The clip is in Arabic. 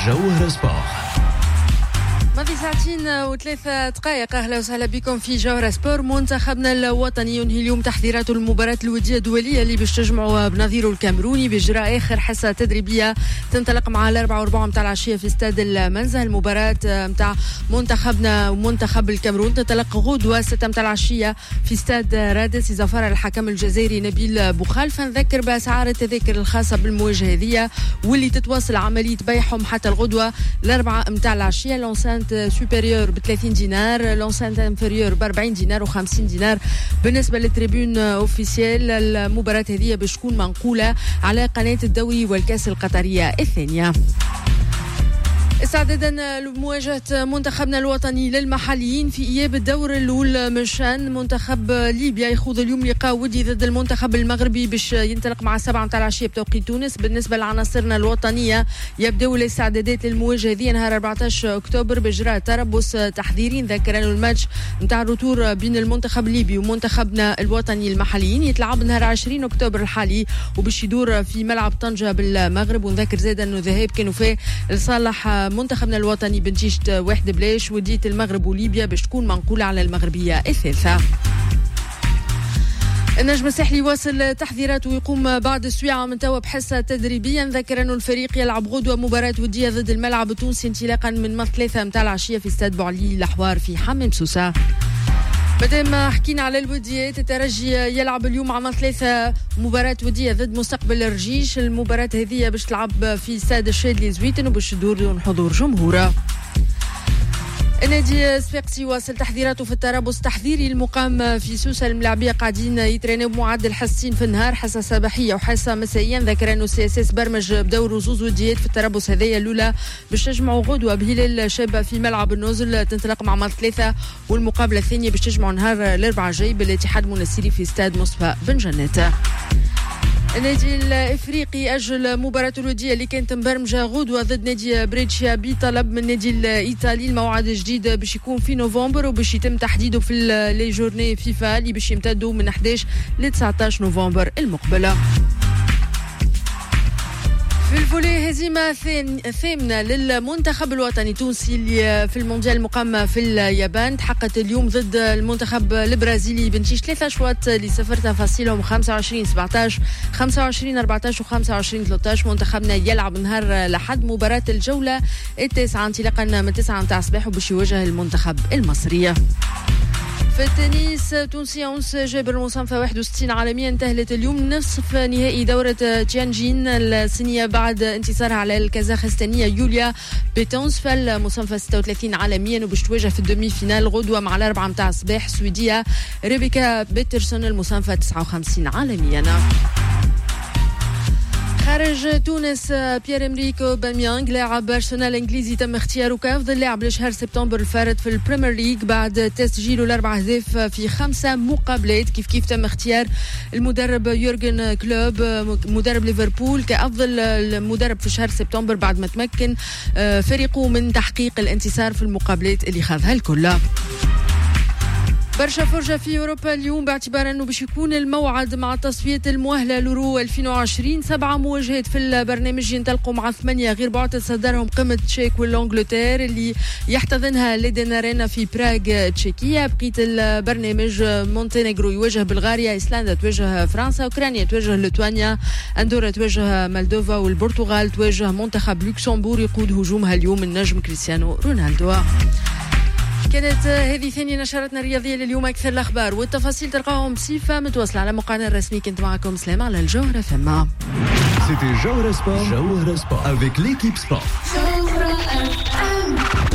جوهر سبور. ماضي ساعتين وثلاثة دقائق. أهلا وسهلا بكم في جوهر سبور. منتخبنا الوطني ينهي اليوم تحضيراته المباراة الودية الدولية اللي باش تجمعوا بنظيره الكاميروني بإجراء آخر حصة تدريبية تنطلق مع 4:15 متاع العشية في استاد المنزه. المباراة متاع منتخبنا ومنتخب الكاميرون تنطلق غدوة 6 متاع العشية في استاد رادس إذا فرع الحكم الجزائري نبيل بوخالفة. نذكر بأسعار التذاكر الخاصة بالمواجهة هذه واللي تتواصل عملية بيعهم حتى الغدوة 4 متاع العشية. لونسانت سوبيريور ب 30 دينار، لونسانت انفيريور ب 40 دينار و50 دينار. بالنسبة للتريبيون اوفيسيال المباراة هذه باش تكون منقولة على قناة الدوري والكاس القطرية الثانية. استعدادا لمواجهة منتخبنا الوطني للمحليين في إياب الدور الأول من شأن منتخب ليبيا يخوض اليوم لقاء ودي ضد المنتخب المغربي باش ينطلق مع 7 متاع العشية بتوقيت تونس. بالنسبة لعناصرنا الوطنية يبدأوا الاستعدادات للمواجهة هذه نهار 14 أكتوبر بإجراء تربص تحضيري. نذكر أنه الماتش نتاع الروتور بين المنتخب الليبي ومنتخبنا الوطني المحليين يتلعب نهار 20 أكتوبر الحالي وباش يدور في ملعب طنجة بالمغرب. ونذكر زاد أنه ذهاب كانوا فيه لصالح منتخبنا الوطني بنتيجة 1-0 ودية المغرب وليبيا باش تكون منقولة على المغربية الثالثة. النجم الساحلي واصل تحضيراته ويقوم بعد السويعة من توا بحصة تدريبية. نذكر أنه الفريق يلعب غدوة مباراة ودية ضد الملعب التونسي انطلاقا من 3 متاع العشية في استاد بوعلي الأحوار في حمام سوسة. مادام حكينا على الوديات، الترجي يلعب اليوم مع 3 مباراة ودية ضد مستقبل الرجيش. المباراة هذه باش تلعب في استاد الشادلي زويتن وباش تدور دون حضور جمهوره. النادي الصفاقسي واصل تحضيراته في الترابص تحضيري المقام في سوسة. الملاعبية قاعدين يترينوا بمعدل حصتين في النهار، حصة صباحية وحصة مسائية. ذكر انه CSS برمج بدور زوز وديات في الترابص هذيا. الاولى باش تجمعوا غدوة بهلال شابة في ملعب النوزل تنطلق مع 3، والمقابلة الثانية باش تجمعوا نهار الاربعاء الجاي بالاتحاد المنستيري في استاد مصطفى بن جنات. النادي الافريقي اجل مباراة الودية اللي كانت مبرمجة غدوة ضد نادي بريتشيا بطلب من النادي الايطالي. الموعد الجديد باش يكون في نوفمبر وباش يتم تحديده في لي جورني فيفا اللي باش يمتدوا من 11 ل 19 نوفمبر المقبلة. في الفولي هزيمة ثامنة للمنتخب الوطني التونسي اللي في المونديال المقام في اليابان. تحققت اليوم ضد المنتخب البرازيلي بنتيجة 3 أشواط ل0 تفاصيلهم 25-17 25-14 و 25-13. منتخبنا يلعب نهار الأحد مباراة الجولة التاسعة انطلاقا من 9 متاع الصباح وباش يواجه المنتخب المصري. في التنس تونسية أنس جابر المصنفة 61 عالميا انتهت اليوم نصف نهائي دورة تيانجين الصينية بعد انتصارها على الكازاخستانية يوليا بيتونس في المصنفة 36 عالميا وباش تواجه في الدومي فينال غدوة مع 4 متاع الصباح السويدية ريبيكا بيترسون المصنفة 59 عالميا. خارج تونس بيير إمريك أوباميانغ لاعب أرسنال الإنجليزي تم اختياره كأفضل لاعب لشهر سبتمبر الفارط في البريمير ليج بعد تسجيله 4 أهداف في 5 مقابلات. كيف تم اختيار المدرب يورغن كلوب مدرب ليفربول كأفضل المدرب في شهر سبتمبر بعد ما تمكن فريقه من تحقيق الانتصار في المقابلات اللي خاضها الكل. برشا فرجة في أوروبا اليوم باعتبار أنه باش يكون الموعد مع تصفية المؤهلة لورو 2020. 7 مواجهات في البرنامج ينطلقوا مع 8 غير بعد تصدرهم قمة تشيك والانجلتير اللي يحتضنها ليدن أرينا في براغ تشيكية. بقية البرنامج مونتينيغرو يواجه بلغاريا، إيسلندا تواجه فرنسا، أوكرانيا تواجه ليتوانيا، أندورا تواجه مالدوفا، والبرتغال تواجه منتخب لوكسمبور يقود هجومها اليوم النجم كريستيانو رونالدو. كانت هذه ثاني نشرتنا الرياضية لليوم. أكثر الأخبار والتفاصيل تلقاهم بصفة متواصلة على موقعنا الرسمي. كنت معكم سلام على الجوهرة فما. C'était Jawhar Sport avec l'équipe sport.